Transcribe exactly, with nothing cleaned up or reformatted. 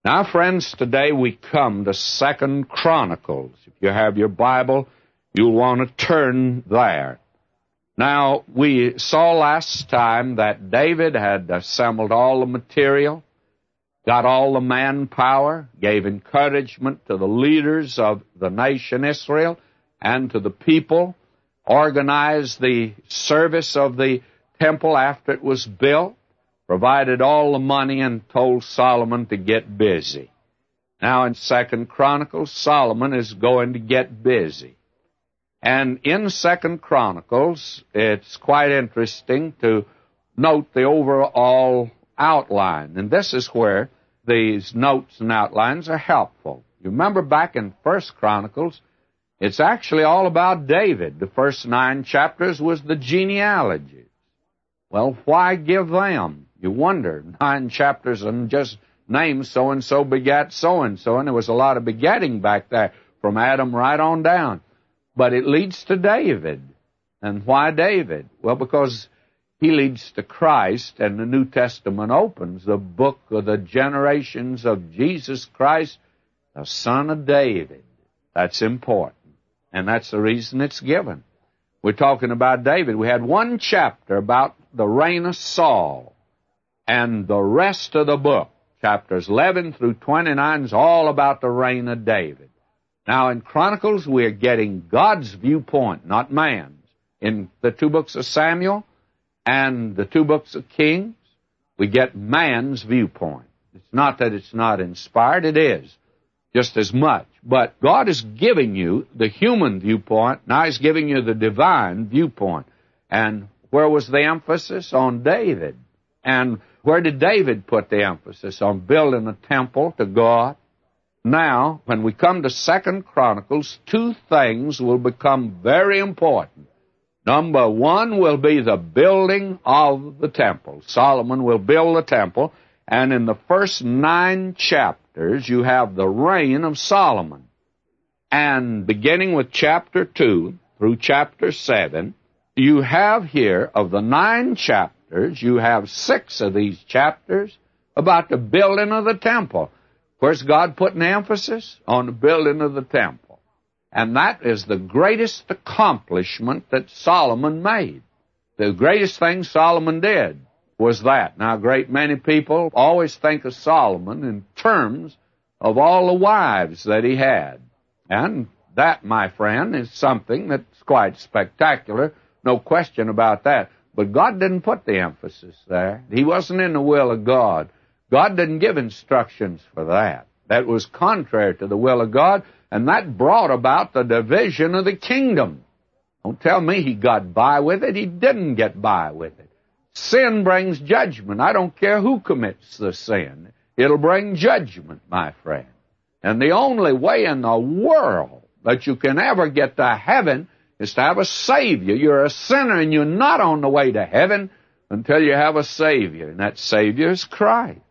Now, friends, today we come to Second Chronicles. If you have your Bible, you'll want to turn there. Now, we saw last time that David had assembled all the material, got all the manpower, gave encouragement to the leaders of the nation Israel and to the people, organized the service of the temple after it was built, provided all the money, and told Solomon to get busy. Now in Second Chronicles, Solomon is going to get busy. And in Second Chronicles, it's quite interesting to note the overall outline. And this is where these notes and outlines are helpful. You remember back in First Chronicles, it's actually all about David. The first nine chapters was the genealogies. Well, why give them? You wonder, nine chapters and just name so-and-so begat so-and-so, and there was a lot of begetting back there from Adam right on down. But it leads to David. And why David? Well, because he leads to Christ, and the New Testament opens the book of the generations of Jesus Christ, the son of David. That's important, and that's the reason it's given. We're talking about David. We had one chapter about the reign of Saul. And the rest of the book, chapters eleven through twenty-nine, is all about the reign of David. Now, in Chronicles, we're getting God's viewpoint, not man's. In the two books of Samuel and the two books of Kings, we get man's viewpoint. It's not that it's not inspired. It is, just as much. But God is giving you the human viewpoint. Now He's giving you the divine viewpoint. And where was the emphasis? On David. And where did David put the emphasis? On building a temple to God. Now, when we come to Second Chronicles, two things will become very important. Number one will be the building of the temple. Solomon will build the temple, and in the first nine chapters, you have the reign of Solomon. And beginning with chapter two through chapter seven, you have here, of the nine chapters, you have six of these chapters about the building of the temple. Where's God putting emphasis? On the building of the temple. And that is the greatest accomplishment that Solomon made. The greatest thing Solomon did was that. Now, a great many people always think of Solomon in terms of all the wives that he had. And that, my friend, is something that's quite spectacular. No question about that. But God didn't put the emphasis there. He wasn't in the will of God. God didn't give instructions for that. That was contrary to the will of God, and that brought about the division of the kingdom. Don't tell me he got by with it. He didn't get by with it. Sin brings judgment. I don't care who commits the sin. It'll bring judgment, my friend. And the only way in the world that you can ever get to heaven is to have a Savior. You're a sinner, and you're not on the way to heaven until you have a Savior, and that Savior is Christ.